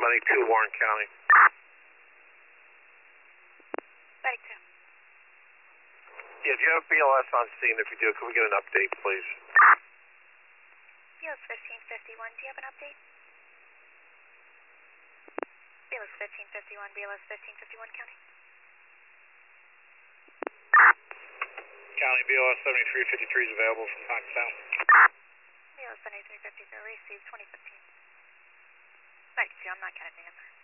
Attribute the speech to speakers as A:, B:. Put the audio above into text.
A: 92, Warren County.
B: 92.
A: Yeah, do you have BLS on scene? If you do, can we get an update, please?
B: BLS 1551, do you have an update? BLS 1551, BLS 1551, County.
A: County BLS 7353 is available from Pakistan.
B: BLS 7353, received 2015. 92, I'm not getting the answer.